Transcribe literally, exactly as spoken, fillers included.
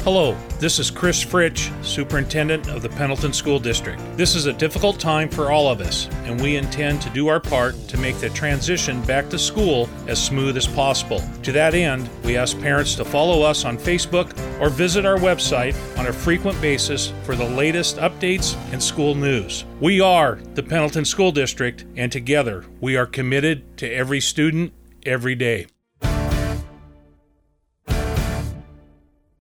Hello, this is Chris Fritsch, Superintendent of the Pendleton School District. This is a difficult time for all of us, and we intend to do our part to make the transition back to school as smooth as possible. To that end, we ask parents to follow us on Facebook or visit our website on a frequent basis for the latest updates and school news. We are the Pendleton School District, and together we are committed to every student, every day.